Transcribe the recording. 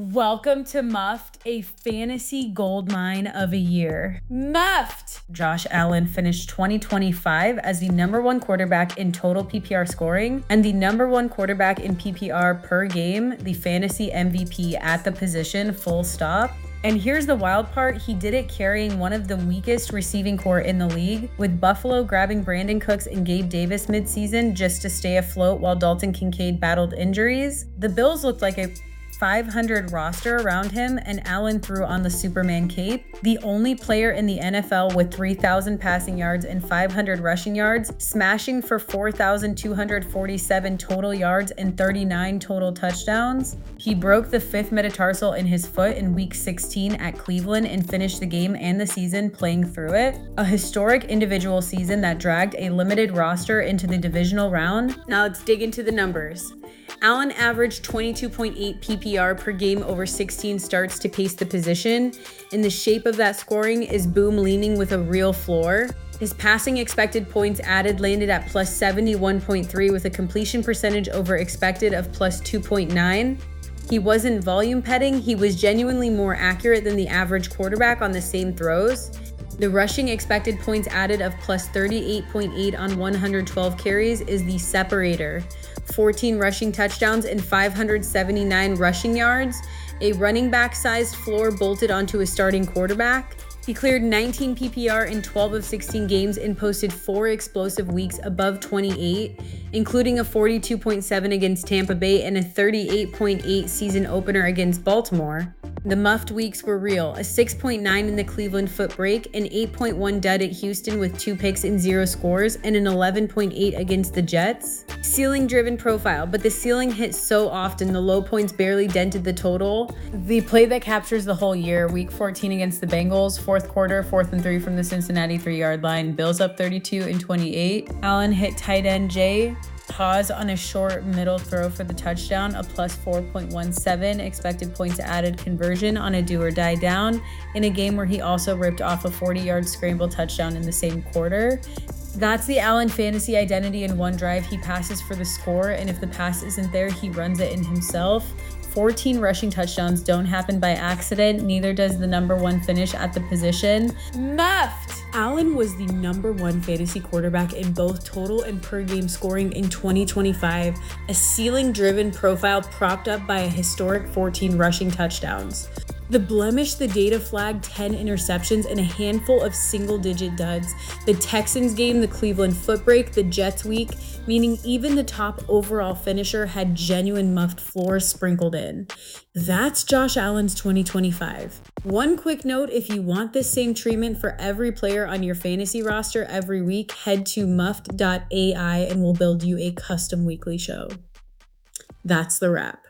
Welcome to Muffed, a fantasy goldmine of a year. Muffed! Josh Allen finished 2025 as the number one quarterback in total PPR scoring and the number one quarterback in PPR per game, the fantasy MVP at the position, full stop. And here's the wild part, he did it carrying one of the weakest receiving corps in the league, with Buffalo grabbing Brandon Cooks and Gabe Davis midseason just to stay afloat while Dalton Kincaid battled injuries. The Bills looked like a 500 roster around him, and Allen threw on the Superman cape. The only player in the NFL with 3,000 passing yards and 500 rushing yards, smashing for 4,247 total yards and 39 total touchdowns. He broke the fifth metatarsal in his foot in week 16 at Cleveland and finished the game and the season playing through it. A historic individual season that dragged a limited roster into the divisional round. Now let's dig into the numbers. Allen averaged 22.8 PPR per game over 16 starts to pace the position, and the shape of that scoring is boom leaning with a real floor. His passing expected points added landed at plus 71.3 with a completion percentage over expected of plus 2.9. He wasn't volume petting, he was genuinely more accurate than the average quarterback on the same throws. The rushing expected points added of plus 38.8 on 112 carries is the separator. 14 rushing touchdowns and 579 rushing yards, a running back-sized floor bolted onto a starting quarterback. He cleared 19 PPR in 12 of 16 games and posted 4 explosive weeks above 28, including a 42.7 against Tampa Bay and a 38.8 season opener against Baltimore. The muffed weeks were real, a 6.9 in the Cleveland foot break, an 8.1 dud at Houston with 2 picks and 0 scores, and an 11.8 against the Jets. Ceiling-driven profile, but the ceiling hit so often the low points barely dented the total. The play that captures the whole year, week 14 against the Bengals, fourth quarter, 4th and 3 from the Cincinnati 3-yard line, Bills up 32 and 28. Allen hit tight end Jay. Pause on a short middle throw for the touchdown, a plus 4.17 expected points added conversion on a do or die down in a game where he also ripped off a 40-yard scramble touchdown in the same quarter. That's the Allen fantasy identity in one drive. He passes for the score, and if the pass isn't there, he runs it in himself. 14 rushing touchdowns don't happen by accident, neither does the number one finish at the position. Muffed! Allen was the number one fantasy quarterback in both total and per game scoring in 2025, a ceiling-driven profile propped up by a historic 14 rushing touchdowns. The blemish, the data flagged 10 interceptions and a handful of single-digit duds. The Texans game, the Cleveland foot break, the Jets week, meaning even the top overall finisher had genuine muffed floors sprinkled in. That's Josh Allen's 2025. One quick note, if you want this same treatment for every player on your fantasy roster every week, head to muffed.ai and we'll build you a custom weekly show. That's the wrap.